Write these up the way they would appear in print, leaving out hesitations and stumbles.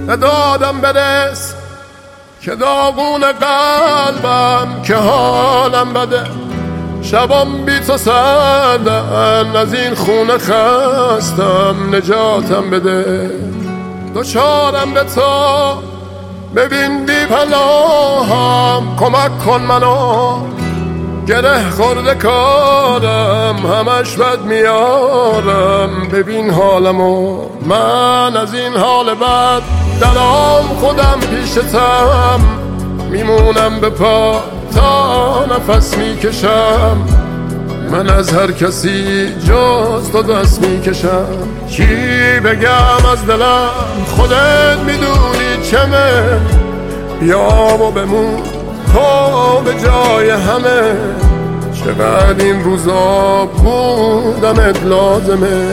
ندادم برس که داغون قلبم که حالم بده، شبام بی تو سردن، از این خونه خستم نجاتم بده. دوچارم به تو ببین بی پناهم، کمک کن منو گره خورده کارم، همش بد میارم ببین حالمو. من از این حال بد دلم خودم پیشتم، میمونم به پا تا نفس میکشم. من از هر کسی جز تو دست میکشم. چی بگم از دلم خودت میدونی چمه، بیا و بمون تو به جای همه. چقدر این روزا بودمت لازمه.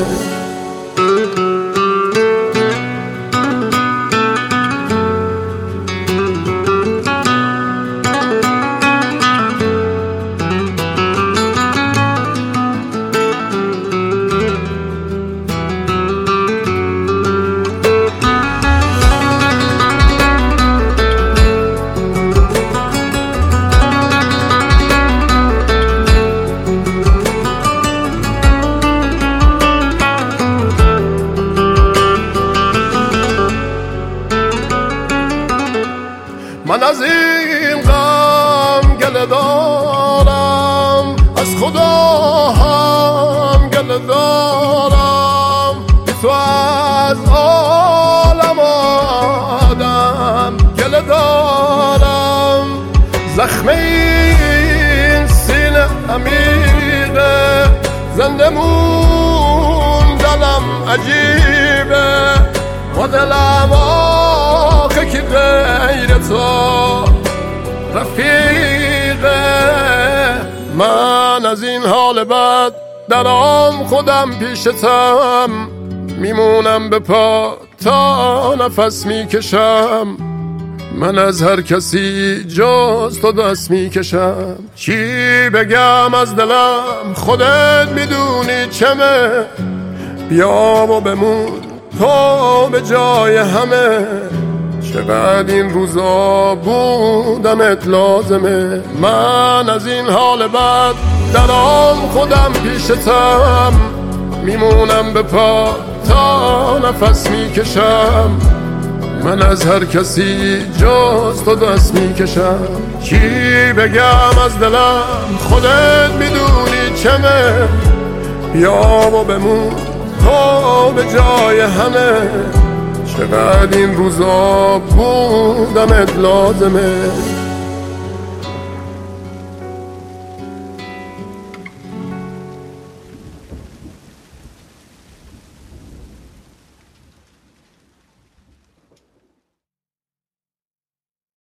من از این غم گله دارم، از خدا هم گله دارم، بی تو از عالم آدم گله دارم. زخم این سینه عمیقه، زنده موندنم عجیبه، و دلم آخه که غیر تو رفیقه. من از این حال بد درام خودم پیشتم، میمونم به پا تا نفس میکشم. من از هر کسی جز تو دست میکشم. چی بگم از دلم خودت میدونی چمه، بیا و بمون تو به جای همه. چقدر این روزا بودمت لازمه. من از این حال بد درام خودم پیشتم، میمونم به پا تا نفس میکشم. من از هر کسی جز تو دست میکشم. چی بگم از دلم خودت میدونی چمه، بیا و بمون تو به جای همه. چقدر این روزا بودمت لازمه.